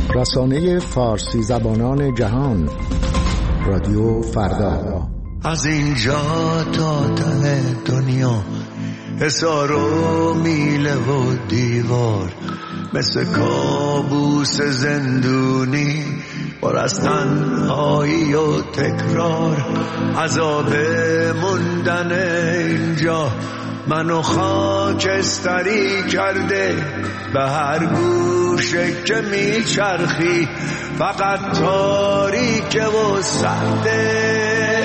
رسانه فارسی زبانان جهان، رادیو فردا. از اینجا تا ته دنیا حصار و میله و دیوار، مثل کابوس زندونی پر از تنهایی و تکرار. عذاب موندن اینجا منو خاکستری کرده، به هر گوشه که میچرخی فقط تاریکه و سرده.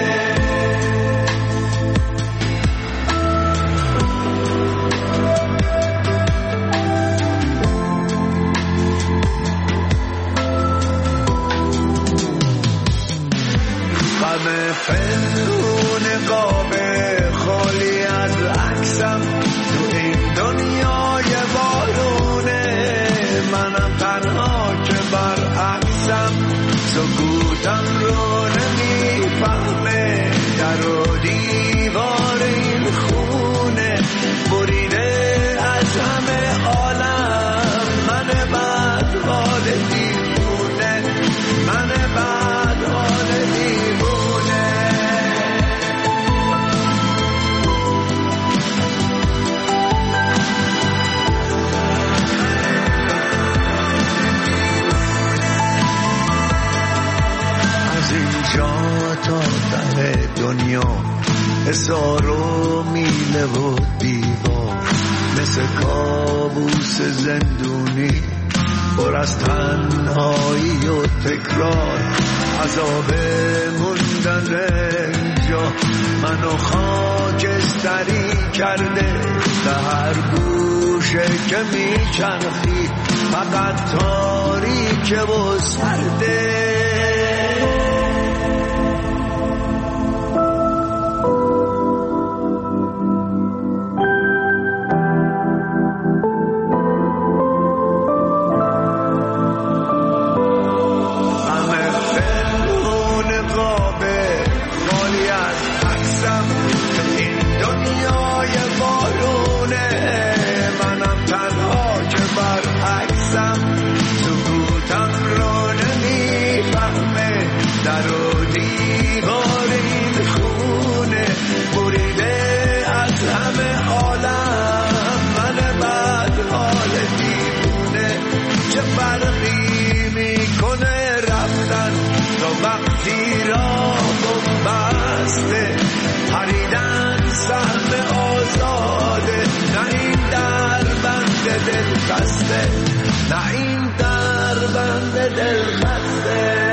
غم پنهون قاب خالی از عکسم تو این دنیای بارونه، منم تنها که برعکسم، سکوتم رو نمیفهمه، در و دیوار این خونه بریده از همه عالم. من بد حال دیوونه، من بد حال دیوونه. جا تا ته دنیا حصار و میله و دیوار، مثل کابوس زندونی پر از تنهایی و تکرار. عذاب موندن اینجا منو خاکستری کرده، به هر گوشه که میچرخی فقط تاریکه و سرده. نه این در بند دل خسته.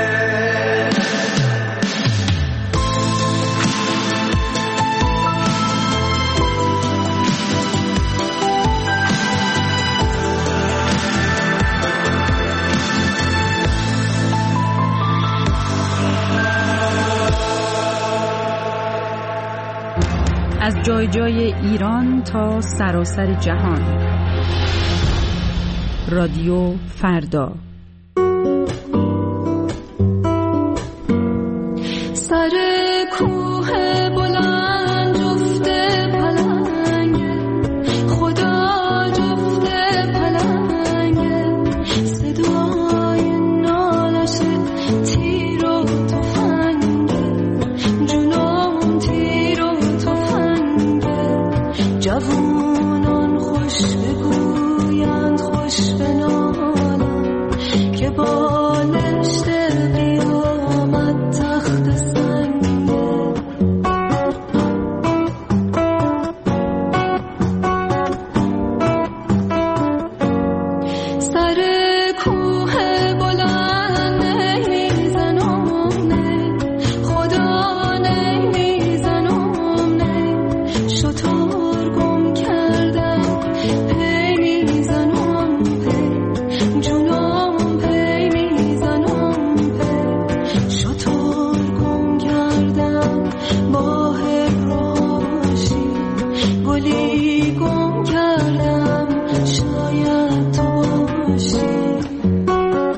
از جای جای ایران تا سراسر جهان، رادیو فردا. سر کوه بلند جفته پلنگه، خدا جفته پلنگه، صدای نالش تیر و تفنگه، جونم تیر و تفنگه. جوونان خوش بگویند خوش بنالم که بالشت قیامت تخت سنگه. سر کوه بلند نمیزنم نه، خدا نمیزنم نه، شطور گم کردم پی میزنم پی، جونم پی میزنم پی، شطور گم کردم با هراشی، گلی گم کردم شاید تو باشی.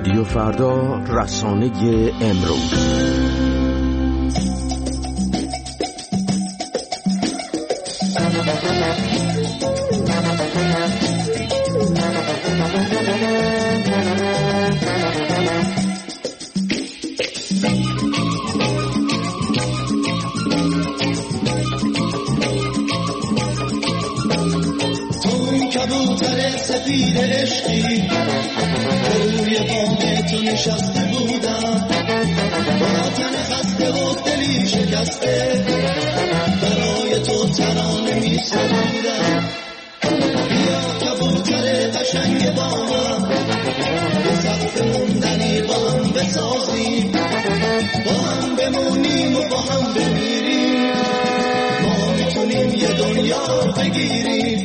رادیو فردا، رسانه امروز. سفید عشقی روی بام تو نشسته بودم، با تن خسته و دلی شکسته برای تو ترانه می سرودم. بیا کبوتر قشنگ بامم، به سقف موندنی با هم بسازیم، با هم بمونیم و با هم بمیریم، ما میتونیم یه دنیا بگیریم.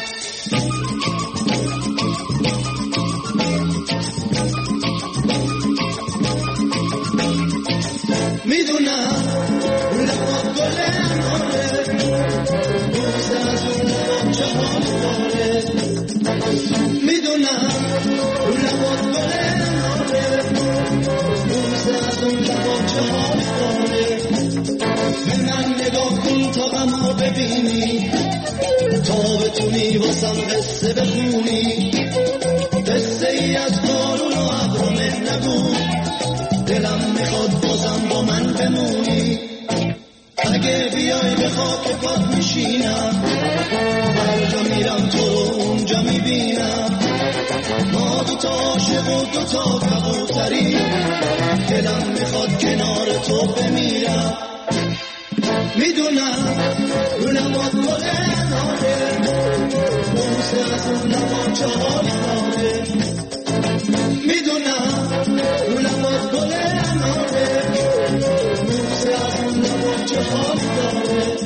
میدونم لبا گل اناره، بوسه از اون لبا چه حال داره. میدونم لبا گل اناره، بوسه از اون لبا چه حال داره. به من نگاه کن تا غمو ببینی، تا بتونی واسم قصه بخونی، قصه ای از بارون و ابر و مه نگو، دلم میخواد بازم با من بمونی. اگه بیای به خاک پات میشینم، هر جا میرم تو اونجا میبینم، ما دوتا عاشق و دوتا کبوتری، دلم میخواد کنار تو بمیرم. میدونم رو لبات گل اناره، بوسه از اون لبا چه حال داره. میدونم رو لبات گل اناره، بوسه از اون لبا چه حال داره.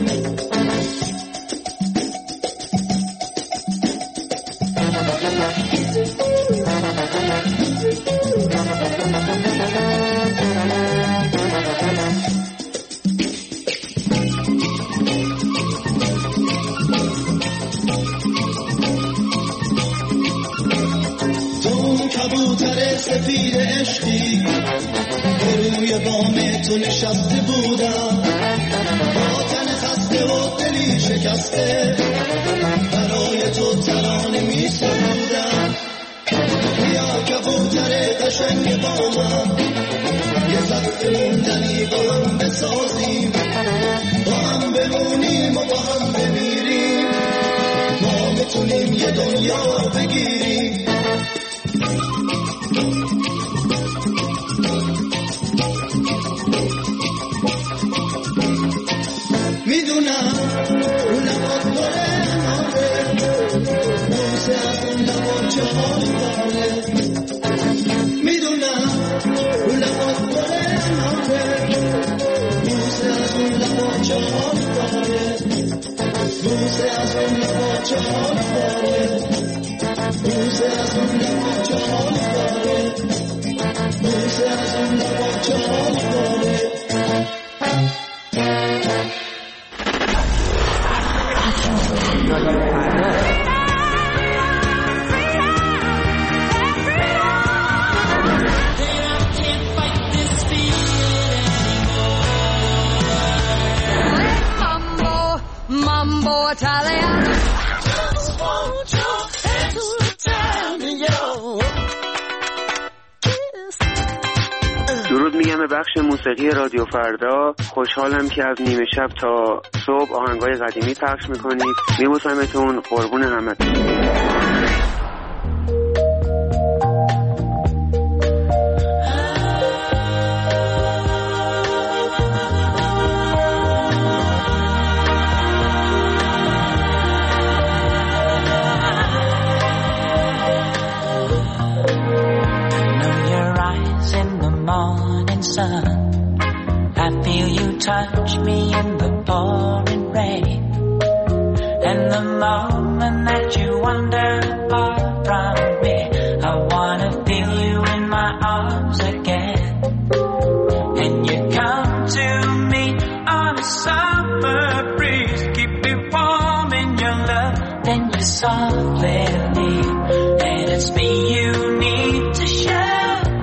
کبوتر سفید عشقی روی بام تو نشسته بودم، با تن خسته و دلی شکسته برای تو ترانه می سرودم. بیا کبوتر قشنگ بامم، یه سقف موندنی با هم بسازیم، با هم بمونیم و با هم بمیریم، ما میتونیم یه دنیا بگیریم. میدونم اون لبات گل اناره، بوسه از اون لبا چه حال داره. میدونم اون لبات گل اناره، بوسه از اون لبا چه حال داره. بوسه از اون لبا چه حال داره، بوسه از اون لبا چه حال داره، بوسه از اون لبا چه حال داره. Mambo Italiano. درود میگم به بخش موسیقی رادیو فردا. خوشحالم که از نیمه شب تا صبح آهنگای قدیمی پخش میکنید. میبوسمتون، قربون همتون. I feel you touch me in the pouring rain, and the moment that you wander apart from me, I wanna feel you in my arms again. And you come to me on a summer breeze, keep me warm in your love, then you softly leave, and it's me you need to share.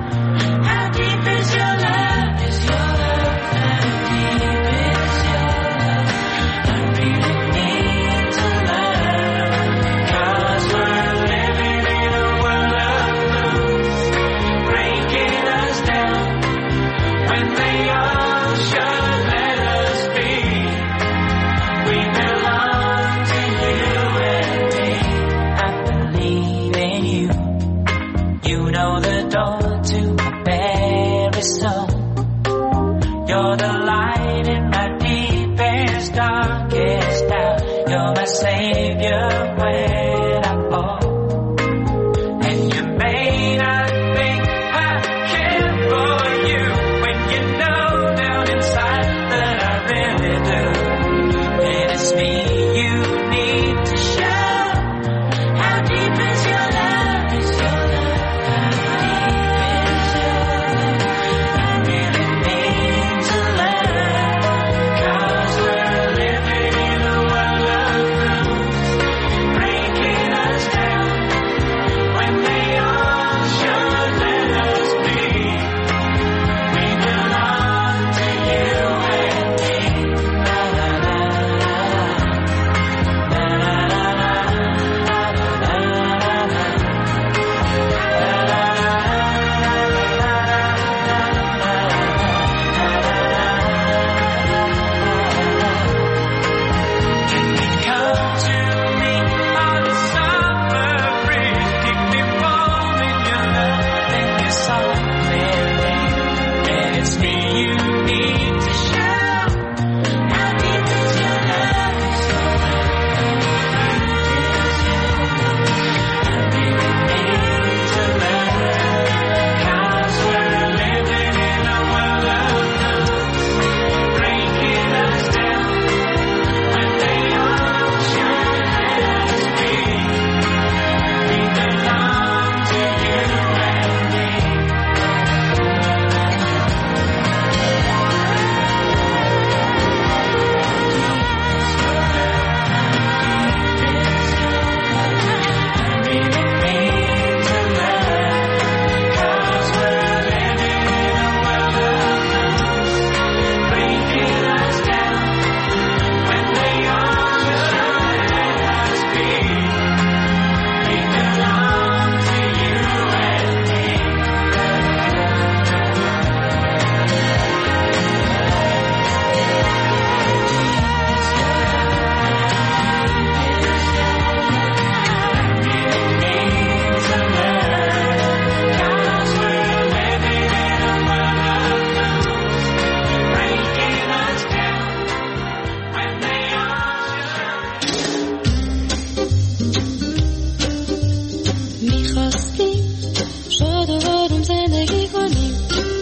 هستیم شاد و آروم زندگی کنیم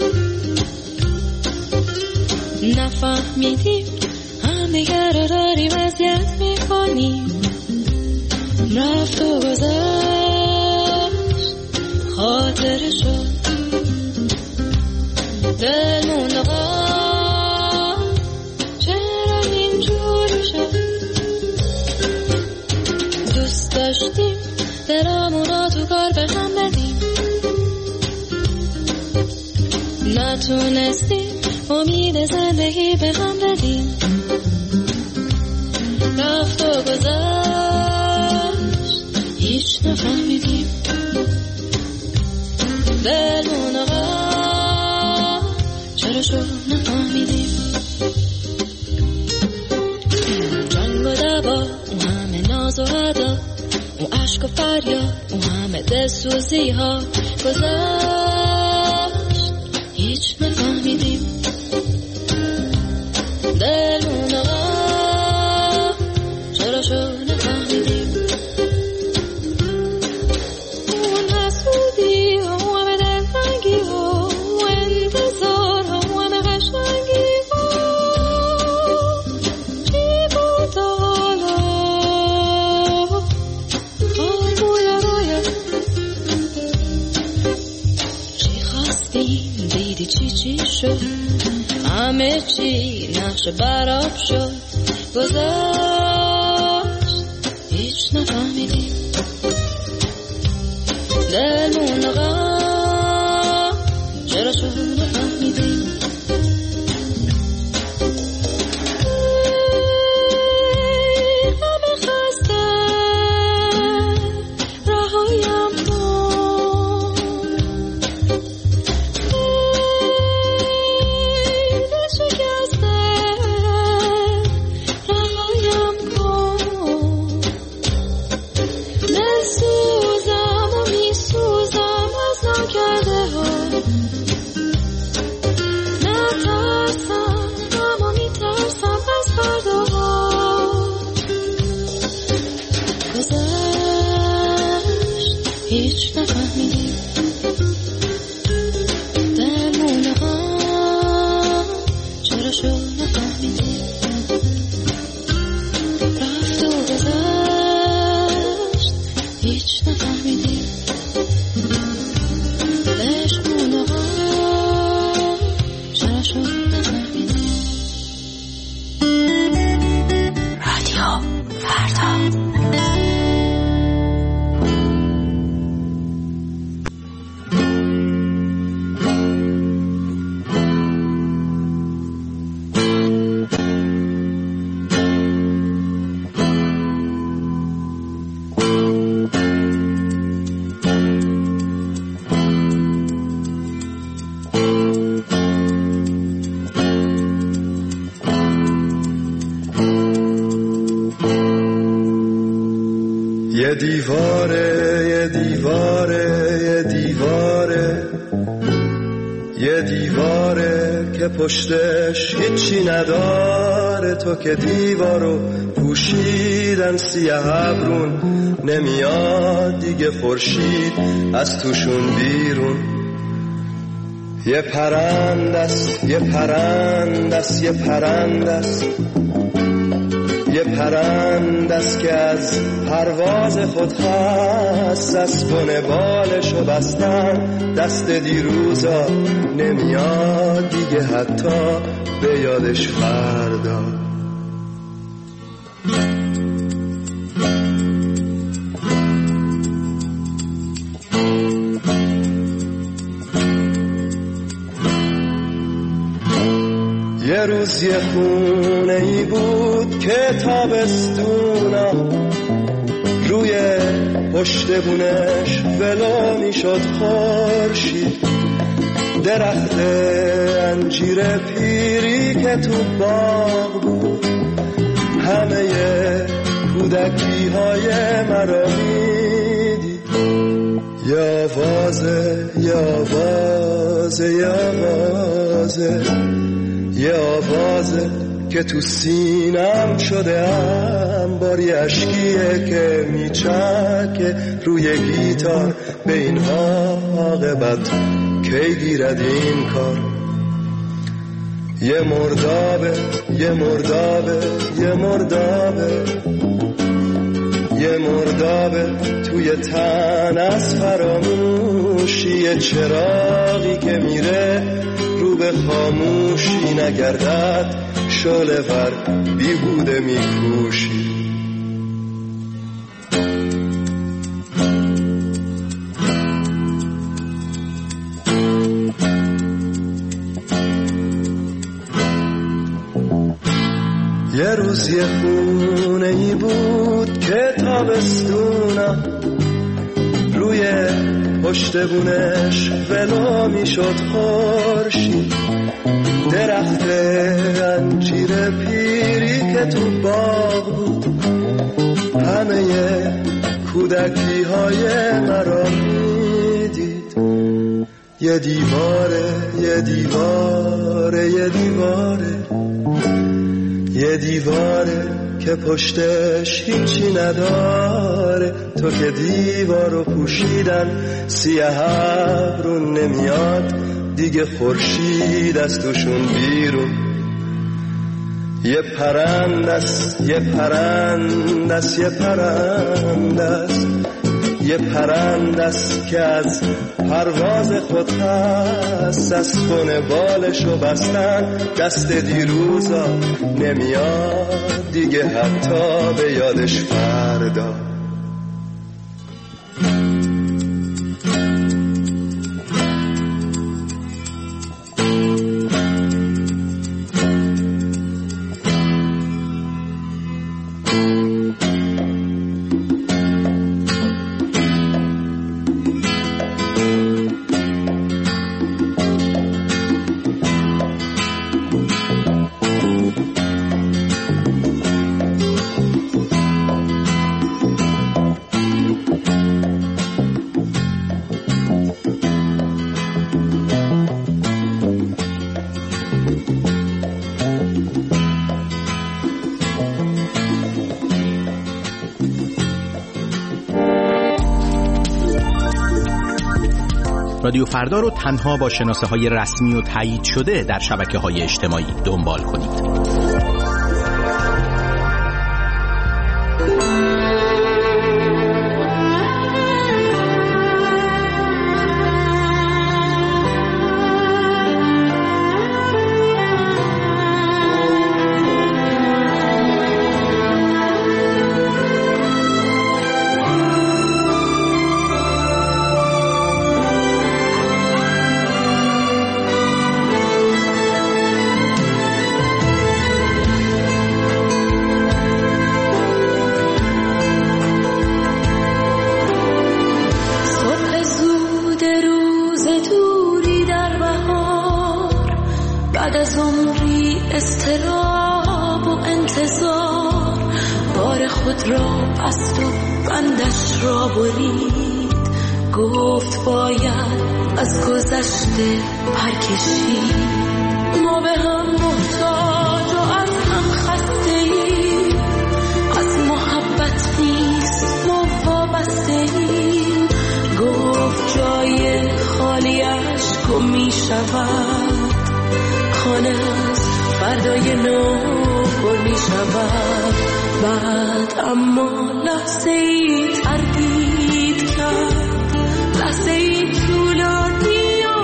نفهمیدیم هم دیگر رو داریم اذیت میکنیم رفت و گذشت خاطر شد دل موندقا چرا اینجوری شد دوست داشتیم دلمونا تو کار به هم بدیم نتونستیم امید زندگی به هم بدیم رفت و گذشت هیچ نفهمیدیم دلمون آقا چرا شد نفهمیدیم جنگ و دبا اون همه ناز و عدا اون عشق و فریاد اون همه دلسوزی ها گذشت هیچ نفهمیدیم دلمون آقا چرا شد نفهمیدیم اون حسودی ها و همه دلتنگی ها و انتظار ها و همه قشنگی ها چی بود حالا حال بویا رویا چی خواستیم دیدی چی شد همه چی نقش براب شد گذشت هیچ نفهمیدیم دلمون آقا چرا شد نفهمیدیم همه خسته رهایم کن دل شکسته رهایم کن دل سوزم و می سوزم از نکرده ها نترسم اما می ترسم از فرداها گذشت هیچ نفهمیدیم دلمون ها چرا شد نفهمیدیم رفت و گذشت هیچ نفهمیدیم عشقمون ها چرا شد نفهمیدیم رادیو فردا یه دیواره یه دیواره یه دیواره یه دیواره که پشتش هیچی نداره تو که دیوارو پوشیدن سیاه ابرون نمیاد دیگه خورشید از توشون بیرون یه پرندست یه پرندست یه پرندست یه پرندست که از پرواز خود هست اسبون بالشو بستن دست دیروزا نمیاد دیگه حتی به یادش فردا یه روز یه خونه ای بود که تابستونا روی پشت بونش ولو میشد خورشید درخت انجیر پیری که تو باغ بود همه کودکی های مرا میدید یه آوازه یه آوازه یه آوازه یه آوازه که تو سینم شدم باری اشکیه که میچکه روی گیتار به این عاقبت کی گیرد این کار. یه مردابه یه مردابه یه مردابه یه مردابه توی تن از فراموشی، یه چراغی که میره رو به خاموشی، نگردد شعله ور بیهوده میکوشی. یه روز یه خونه ای بود که تابستونا روی پشت بونش ولو میشد خورشید، درخت انجیر پیری که تو باغ بود همه کودکی های مرا میدید. یه دیواره یه دیواره یه دیواره یه دیواره که پشتش هیچی نداره، تو که دیوارو پوشیدن سیاه ابرون نمیاد دیگه خورشید از توشون بیرون. یه پرندست یه پرندست یه پرندست یه پرندست که از پرواز خود هست، از خونه بالشو بستن دست دیروزا نمیاد دیگه حتی به یادش فردا. رادیو فردا رو تنها با شناسه‌های رسمی و تایید شده در شبکه‌های اجتماعی دنبال کنید. ما به هم محتاج و از هم خسته ایم، از محبت نیست ما وابسته ایم. گفت جای خالی عشق می شود، خانه از فردای نو می شود. بعد اما لحظه ای تردید کرد، لحظه ای طولانی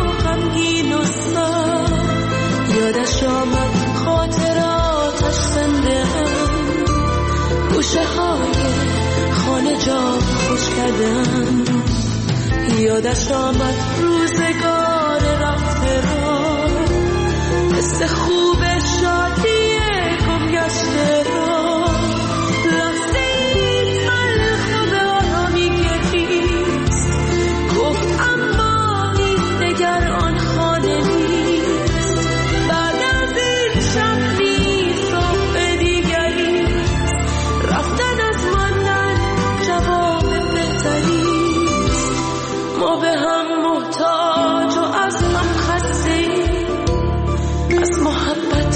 یادش آمد خاطراتش زنده هم، گوشه های خانه جا خوش کردن. یادش آمد روزگار رفته را، مثل خوب شادی گم گشته را. لحظه ای تلخ و به آرامی گریست، گفت اما این دگر آن خانه نیست. بعد از این شب نیست راه دیگریست، رفتن از ماندن جواب بهتریست. ما به هم محتاج و از هم خسته، از محبت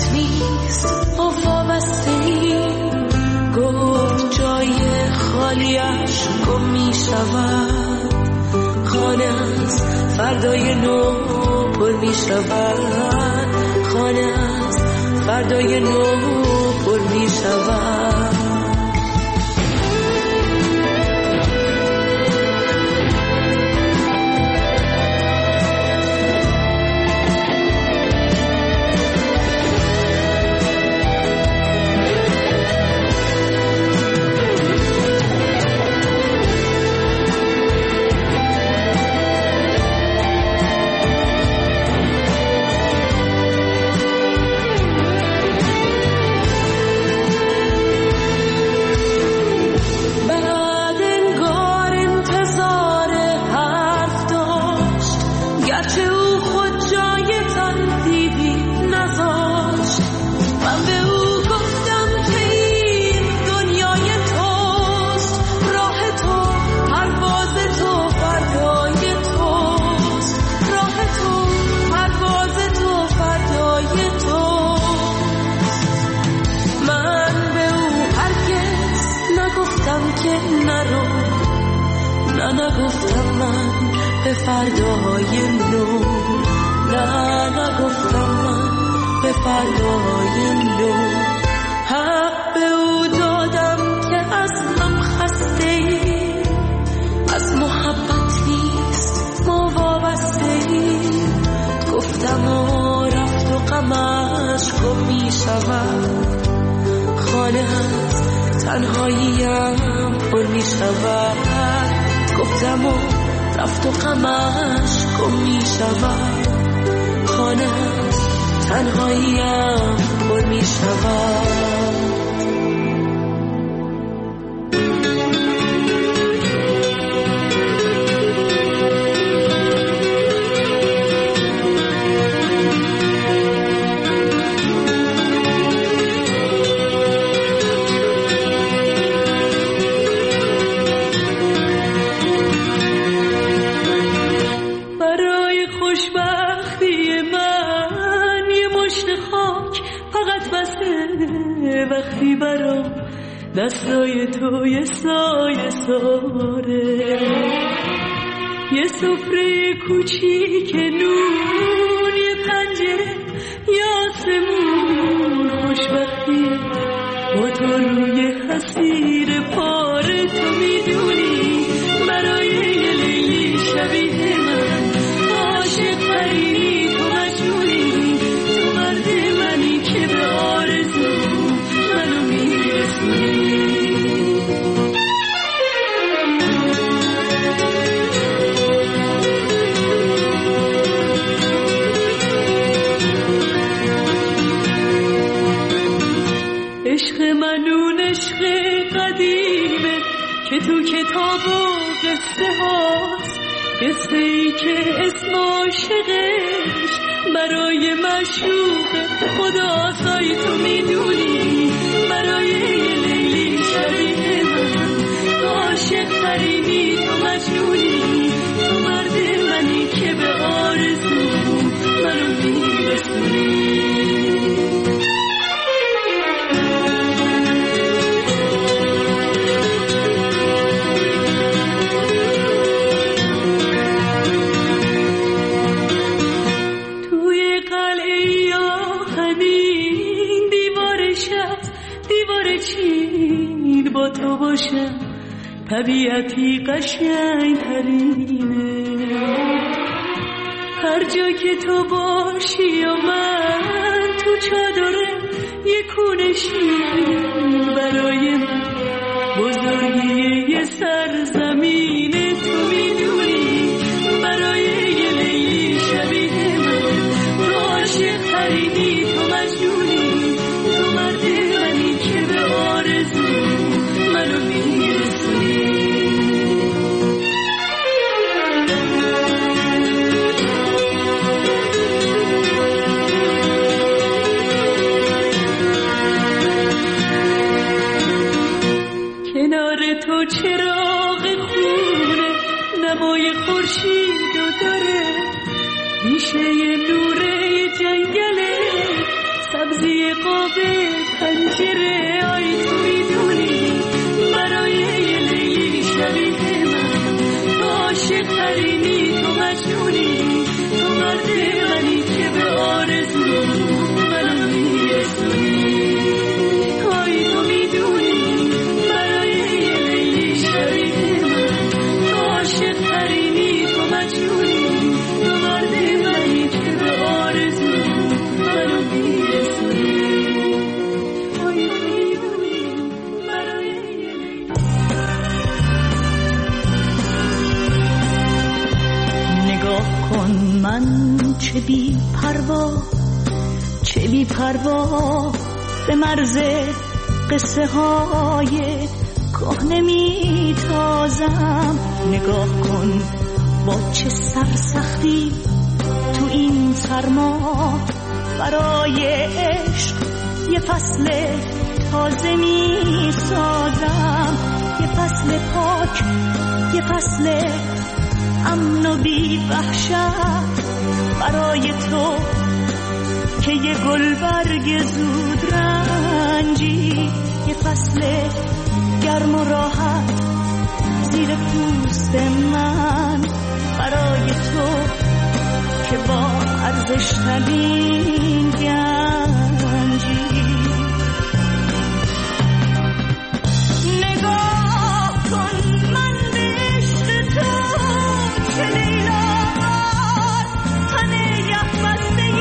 خالیش گم می شود، خانه از فردای نو پر می شود، خانه از فردای نو پر می شود. نگفتم من به فردای نو، نگفتم من به فردای نو. حق به او دادم که از هم خسته ایم، از محبت نیست ما وابسته ایم. گفتم و رفت و غمش گم می شود، خانه از تنهاییم پر می شود. گفتم و رفت و غمش گم می شود، خانه از تنهاییم پر می شود. وقتی برام دستای تو یه سایه ساره، یه سفره کوچیک نون، یه پنجره یا آسمون. خوشبختی با تو روی حسیر پاره، تو میدونی برای یه لیلی شبیه من عاشق ترینی، تو مجنونی، تو مرد منی که به آرزو منو میرسونی. عشق منون عشق قدیمه که تو کتاب و قصه هاست، قصه ای که اسم عاشقش برای معشوق خدا سای. تو میدونی برای یه لیلی شبیه من عاشق ترینی، تو مجنونی، تو مرد منی که به آرزو منو میرسونی. با تو باشم طبیعتی قشنگ ترینه، هر جا که تو باشی و من تو چادره یه کونه شیرین. برای من بزرگی یه سرزمینه، تو میدونی برای یه لیلی شبیه من تو عاشق ترینی، تو مجنونی، تو مرد منی که به آرزو منو میرسونی. کنار تو چراغ خونه نمای خورشیدو داره، میشه یه نوره جنگله سبزی قاب پنجره. آی تو میدونی برای یه عاشق ترینی، تو مجنونی، تو مرد منی که به آرزو منو میرسونی. های تو میدونی برای یه لیلی شبیه من، تو عاشق ترینی، تو مجنونی، تو مرد منی که به آرزو منو میرسونی. های تو میدونی برای یه لیلی. نگاه کن من چه بی پروا، چه بی پروا به مرز قصه های کهنه می تازم. نگاه کن با چه سرسختی تو این سرما برای عشق یه فصل تازه می سازم. یه فصل پاک، یه فصل امن و بی وحشت برای تو که یه گلبرگ زود رنجی. یه فصل گرم و راحت زیر پوست من برای تو که با ارزش ترین گنجی. نگاه کن من به عشق تو چه لیلامار، تن یخبسته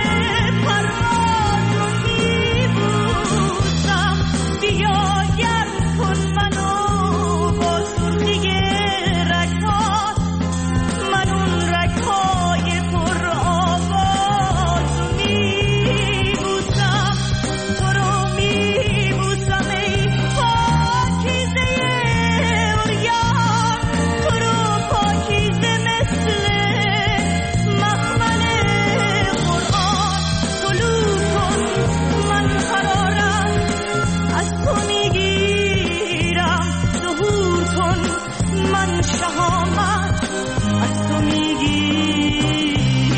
پرواز رو میبوسم. بیا گرم کن منو با سرخی رگ‌هات، من اون رگ‌های پر آواز رو میبوسم. تو رو میبوسم ای پاکیزه عریان، تو رو پاکیزه مثل مخمل قرآن. طلوع کن من قرارم از تو میگیرم، ظهور کن من شهامت از تو میگیرم.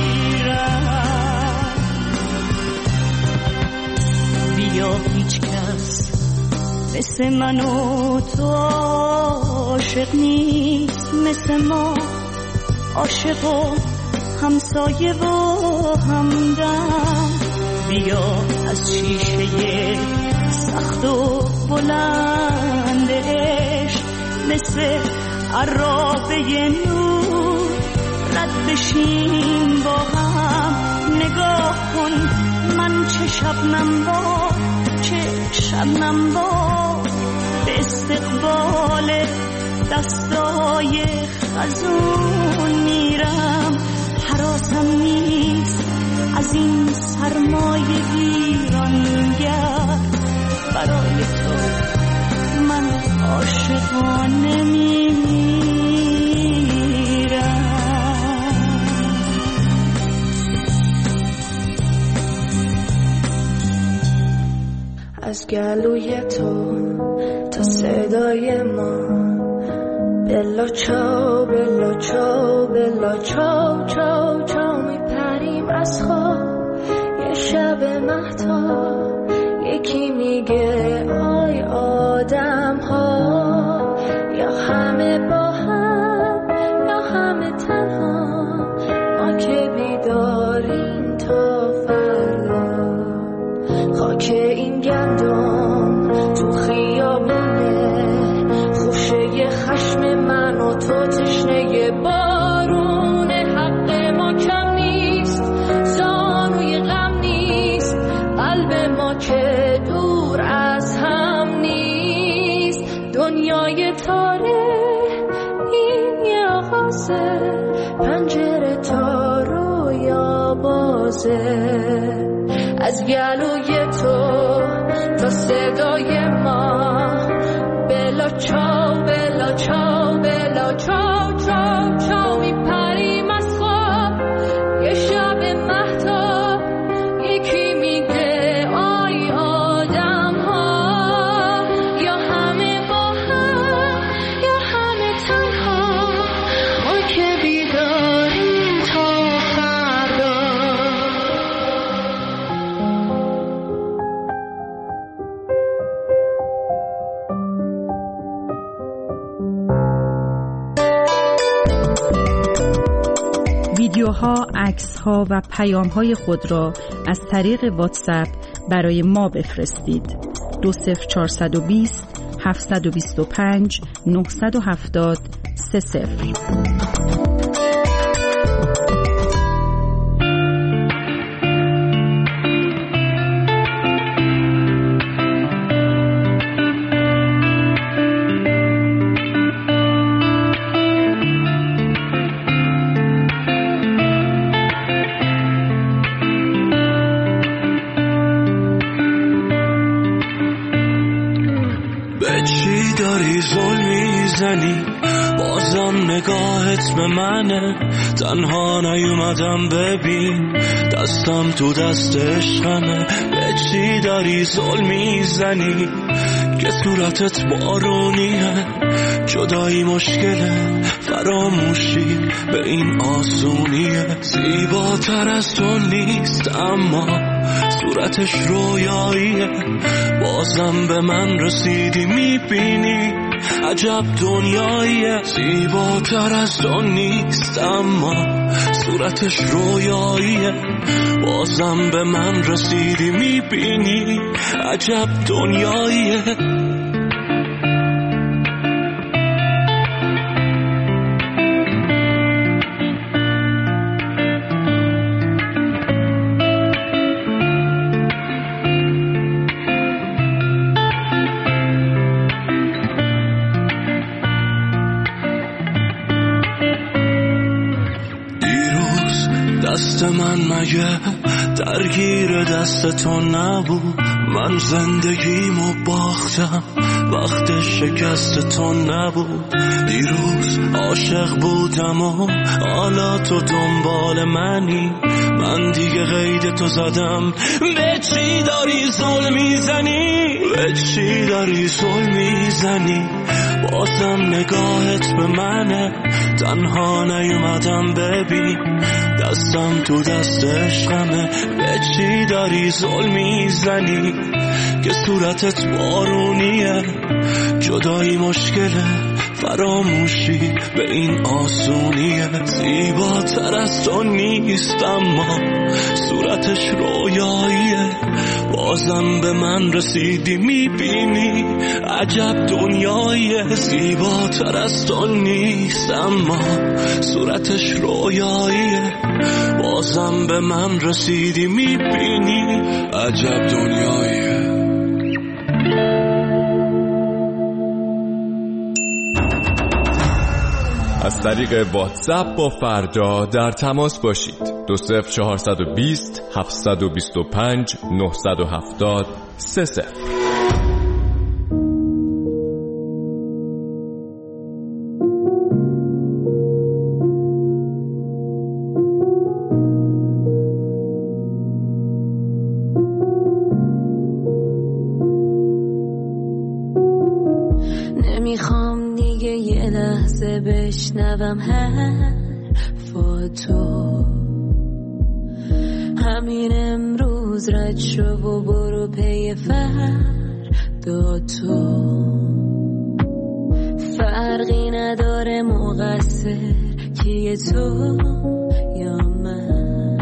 بیا هیچ کس مثل من و تو عاشق نیست، مثل ما عاشق و همسایه و همدم. بیا از شیشه سخت و بلند عشق مثل عرابه نور رد بشیم با هم. نگاه کن من چه شبنم با، چه شبنم با به استقبال دستای خزون میرم. حراسم نیست از این سرمای ویرانگر، برای تو من عاشقانه میمیرم. از گلوی تو تا صدای ما، بلا چاو بلا چاو بلا چاو چاو چاو میپریم از خواب. یه شب مهتاب یکی میگه آی آدم ها، یا همه با هم یا همه تنها، ما که بیداریم تا فردا. خاک این گندم تو خیابونه، خوشه خشم من و تو تشنه بارونه. حق ما کم نیست، زانوی غم نیست، قلب ما که دور از هم نیست. دنیای تاره این یه آغازه، پنجره تا رویا بازه. از گلوی تو تا صدای ما، بلا چاو بلا چاو بلا چاو چاو چاو میپریم از خواب. یه شب مهتاب یکی میگه آی آدم ها، یا همه با هم یا همه تنها، ما که بیداریم تا فردا. ویدیوها، عکس‌ها و پیام‌های خود را از طریق واتساپ برای ما بفرستید. 20420 725 970 30. بازم نگاهت به منه، تنها نیومدم ببین دستم تو دست عشقمه. به چی داری ظلم میزنی که صورتت بارونیه؟ جدایی مشکله، فراموشی به این آسونیه. زیباتر از تو نیست اما صورتش رویاییه. بازم به من رسیدی میبینی عجب دنیاییه. زیباتر از تو نیست اما صورتش رویاییه. بازم به من رسیدی میبینی عجب دنیاییه. دست من مگه درگیر دست تو نبود؟ من زندگیمو باختم وقت شکست تو نبود. دیروز عاشق بودم و حالا تو دنبال منی. من دیگه قید تو زدم. به چی داری ظلم میزنی؟ به چی داری ظلم میزنی؟ بازم نگاهت به منه، تنها نیومدم ببین دستم تو دست عشقمه. به چی داری ظلم میزنی که صورتت بارونیه؟ جدایی مشکله، فراموشی به این آسونیه. زیباتر از تو نیست اما صورتش رویاییه. بازم به من رسیدی میبینی عجب دنیاییه. زیباتر از تو نیست اما صورتش رویاییه. بازم به من رسیدی میبینی عجب دنیاییه. از طریق واتساپ با فردا در تماس باشید. 20420 725 970 30. نمیخوام دیگه یه لحظه بشنوم حرفاتو. همین امروز رد شو و برو پی فردا تو. فرقی نداره مقصر کیه تو یا من.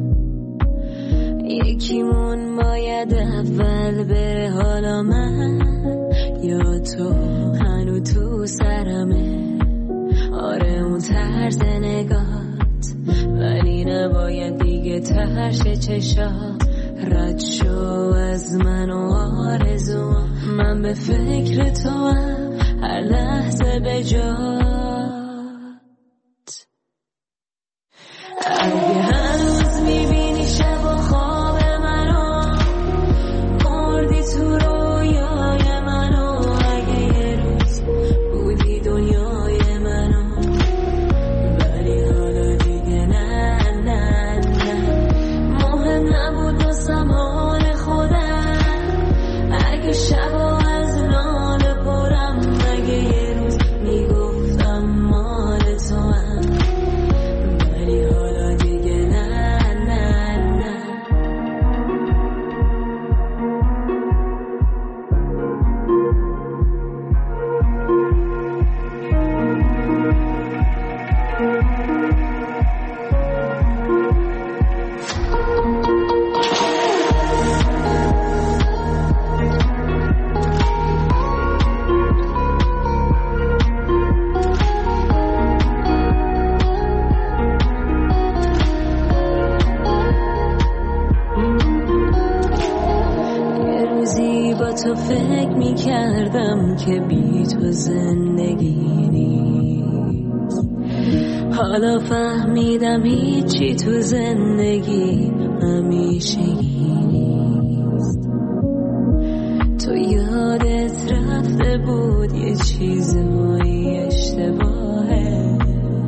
یکیمون باید اول بره، حالا من یا تو. هنو تو سرمه آره اون طرز نگات، ولی نباید دیگه ترش چشات. رد شو از من و آرزوام، من به فکر تو هم هر لحظه به جات. اگه هنوز میبینی شب و خواب منو، مردی تو رویای منو. اگه یه روز بودی دنیای منو، ولی حالا دیگه نه نه نه. مهم نبود واسم حال خودم، اگه شب و از ناله پرم. اگه یه روز میگفتم تو فکر میکردم که بی تو زندگی نیست، حالا فهمیدم هیچی تو زندگی همیشگی نیست. تو یادت رفته بود یه چیزهایی اشتباهه،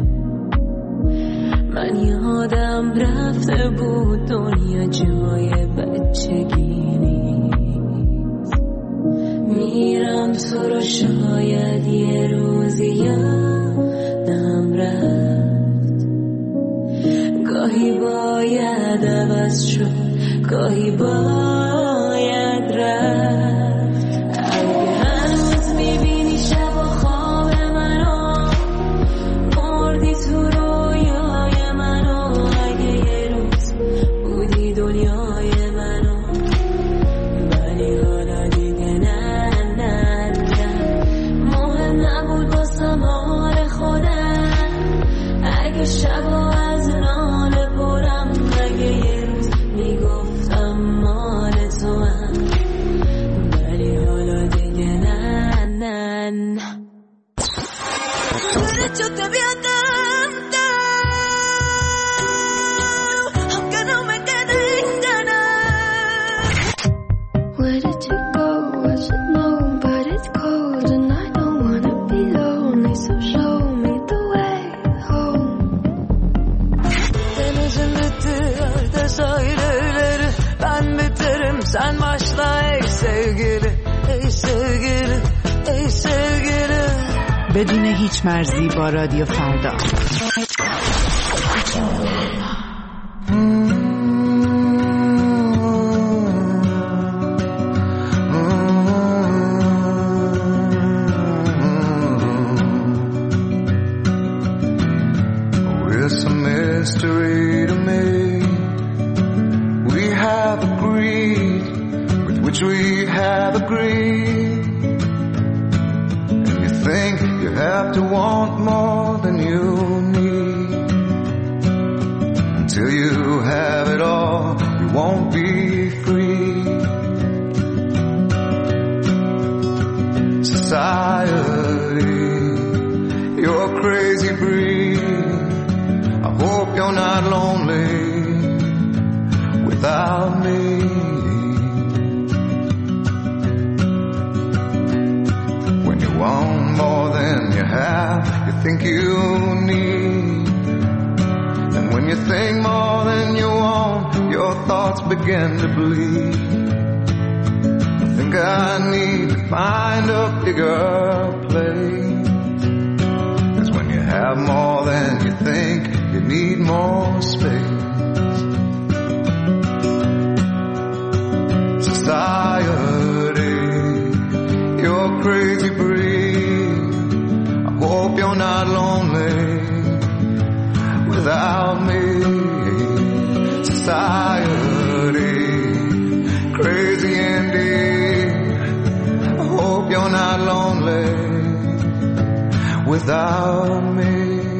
من یادم رفته بود دنیا جای بچگی نیست. میرم تو رو شاید یه روزی یادم رفت، گاهی باید عوض شد، گاهی باید رفت. اگه هنوز میبینی شب و خواب منو، مردی تو رویای منو، اگه یه روز بودی دنیای منو، ولی حالا دیگه نه نه نه، مهم نبود باسم حال خودم، اگه شبا از ناله پرم، اگه یه روز میگفتم مال تو هم، ولی حالا دیگه نه نه نه. Yo te vi a cantar, aunque no me quede ganas. Where did you go? I should know, but it's cold and I don't wanna be lonely, so show me the way home. Denizin bitti sahilleri, ben biterim sen başla ey sevgili, ey sevgili, ey sevgili. بدون هیچ مرزی با رادیو فردا. It's a mystery to me. We have agreed with which we have agreed. And you think you have to want more than you need. Until you have it all, you won't be free. Society, you're crazy breed. I hope you're not lonely without me. When you want more than you have, you think you need. And when you think more than you want, your thoughts begin to bleed. I think I need to find a bigger place. 'Cause when you have more than you think, you need more space. Society, you're crazy breed. I hope you're not lonely without me. Society, crazy indeed. I hope you're not lonely without me.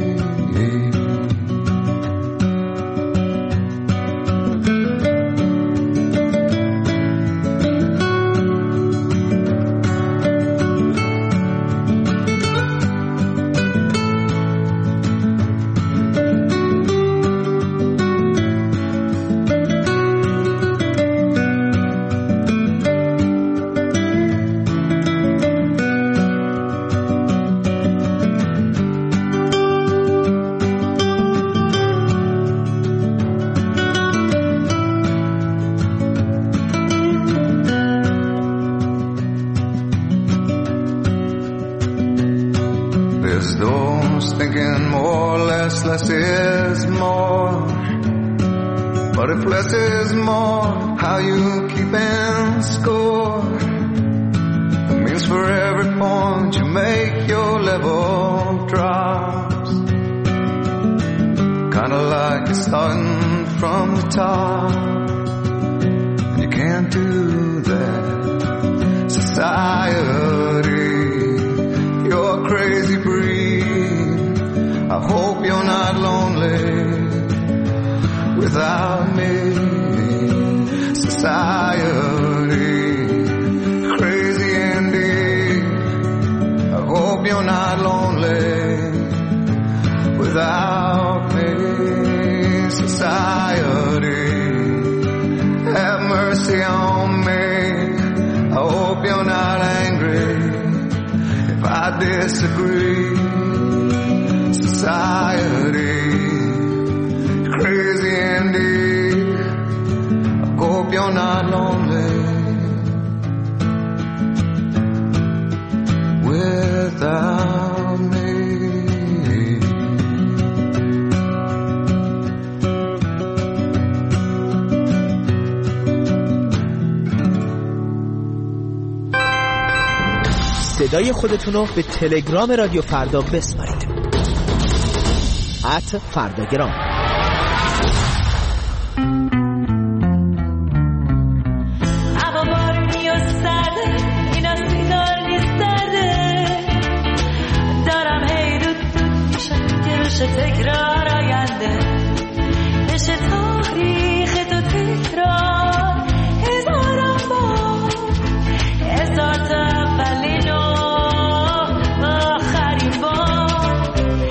There's those thinking more, less is more. But if less is more, how you keeping score? It means for every point you make, your level drops. Kinda like you're starting from the top. And you can't do that. Society, you're crazy breed. I hope you're not lonely without me. Society, crazy without me. Society, have mercy on me. I hope you're not angry if I disagree. Society, crazy indeed. I hope you're not lonely without me. صدای خودتون رو به تلگرام رادیو فردا بسپارید. @فرداگرام. تکرار آینده بشه تاریخ تو تکرار هزاران بار هزار تا اولین و آخرین بار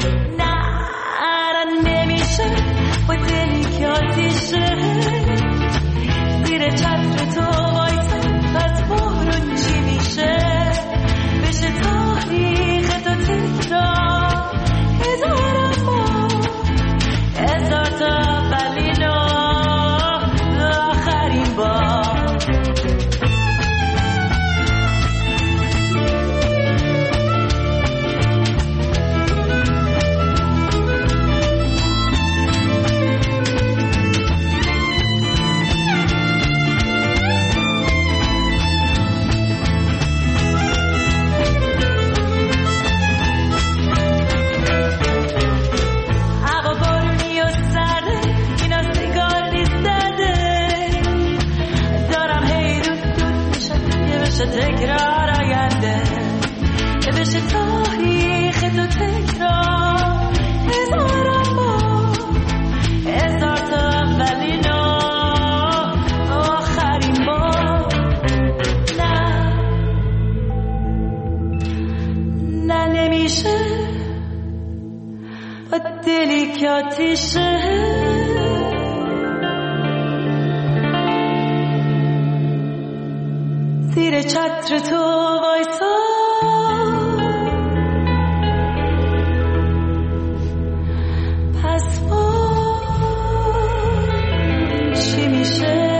نه نمیشه با دلی که آتیشه زیر چتر تو وایسم پس بارون چی میشه بشه تاریخ تو تکرار هزاران هزار تا اولین و آخرین بار تکرار آینده که بشه تاریخ تو تکرار هزاران بار هزار تا اولین و آخرین بار نه نمیشه با دلی که آتیشه زیر چتر تو وایسا پس چی میشه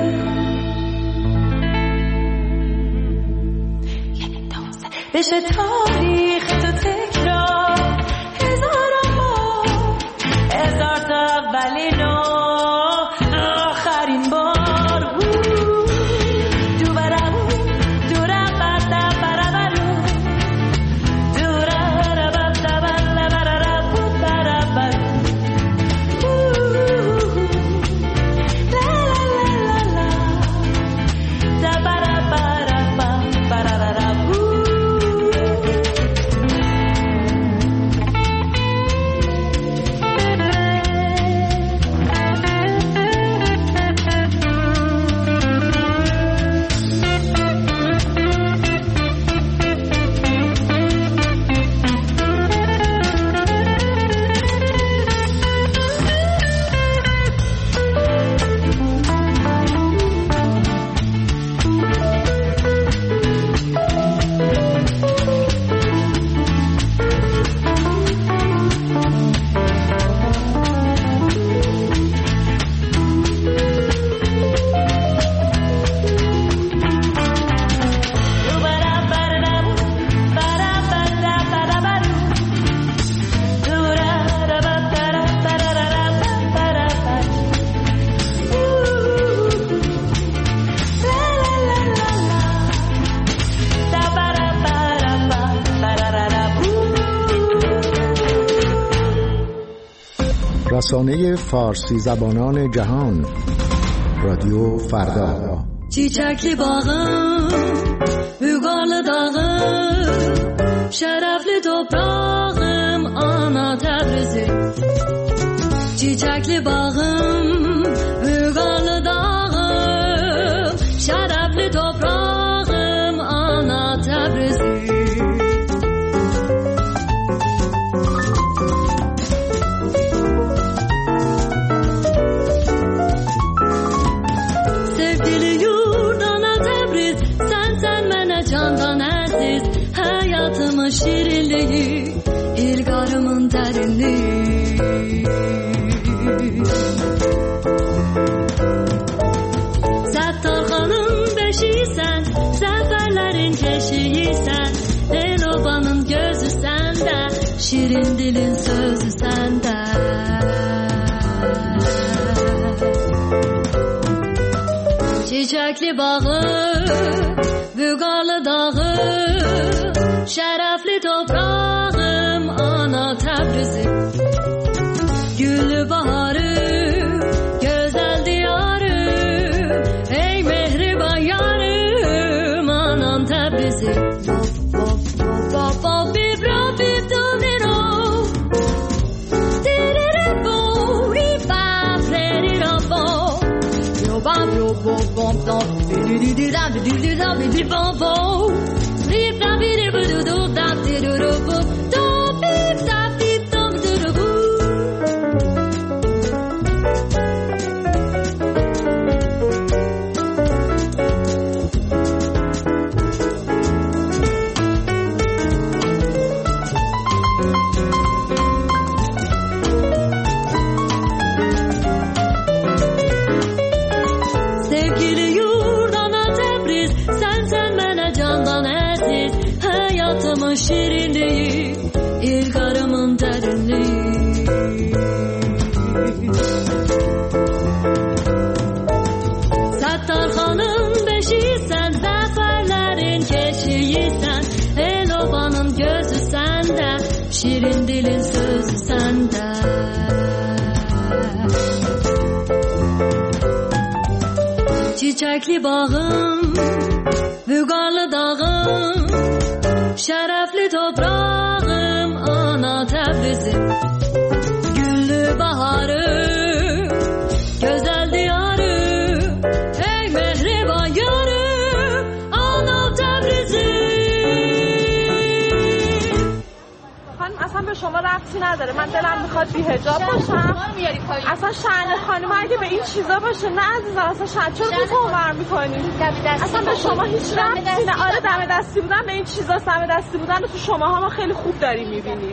بشه تاریخ تو تکرار هزاران بار هزار تا اولین و آخرین بار رسانه فارسی زبانان جهان رادیو فردا. چیچکی باغم بگال داغم شرفلی toprağım ana Tebrizi çiçekli bağım bürgalı dağım şerefli toprağım ana Tebrizi dilin sözü sende. Çiçekli bağı, Vügarlı dağı, şerefli toprağım ana Tebrizim. Güllü baharı, güzel diyarım, ey mehriban yarım anam Tebrizim. Şirinliği, ilk arımın derinliği. Sattarxanın beşiği sen, zaferlerin keşiği sen, el obanın gözü sende, şirin dilin sözü sende. Çiçekli bağım, Vügarlı dağım, şerefli toprağım ana Tebrizim. Güllü baharı, güzel diyarı, ey mehriban yarım ana Tebrizim. خانم اصلا به شما ربطی نداره. من دلم میخواد بی حجاب باشم. اصلا شأن خانم اگه به این چیزا باشه نه عزیزم. اصلا شأن چرا تو تومر میکنی؟ اصلا به شما هیچ ربطی نه. آره دم دستی بودن به این چیزا، دم دستی بودن رو تو شماها ما خیلی خوب داریم میبینیم.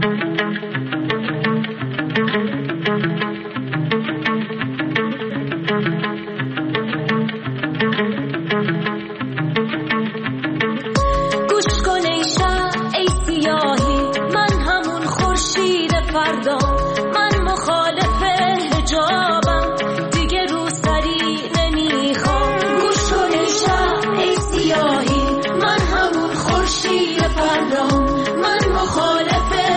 گوش کن ای شب ای سیاهی، من همون خورشید فردا، من مخالف حجابم، دیگه رو سری نمیخوام. گوش کن ای شب ای سیاهی، من همون خورشید فردا، من مخالف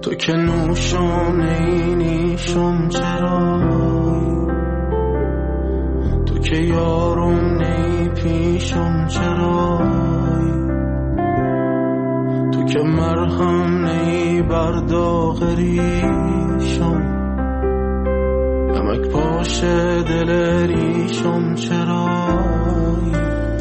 تو که نوشانه ای نیشم چرایی، تو که یارم نی پیشم چرایی، تو که مرهم نی بر داغ ریشم، نمک پاش دل ریشم چرایی.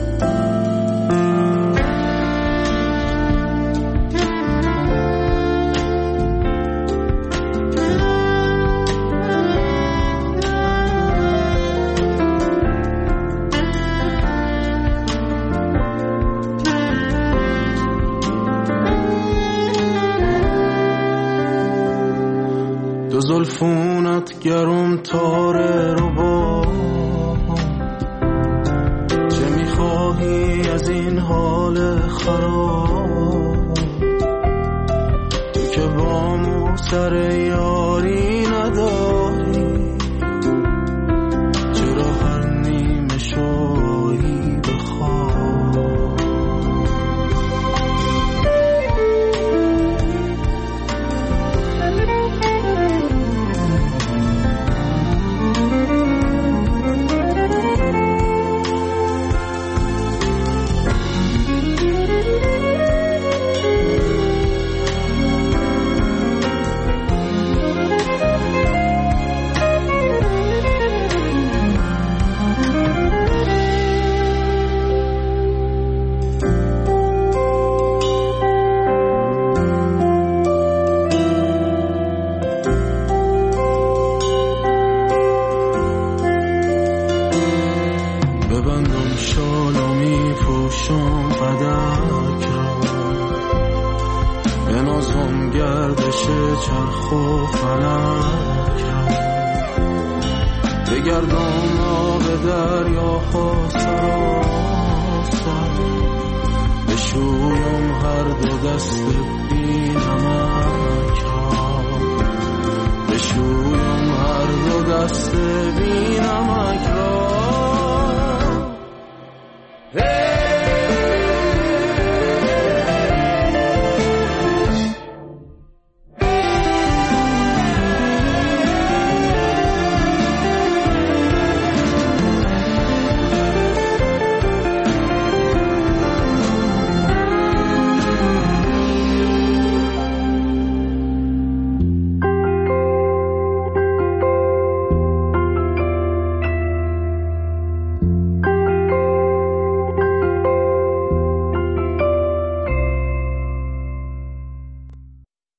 دو زلفونت گرم تاره رو با، چه میخواهی از این حال خراب، تو که با مو سر یاری نداری، چرا هر نیمه شویی بخواب. ببندم شالو میپوشم قدک را، بنازم گردش چرخ و فلک را، بگردم آب دریاها سراسر، بشویم هر دو دست بی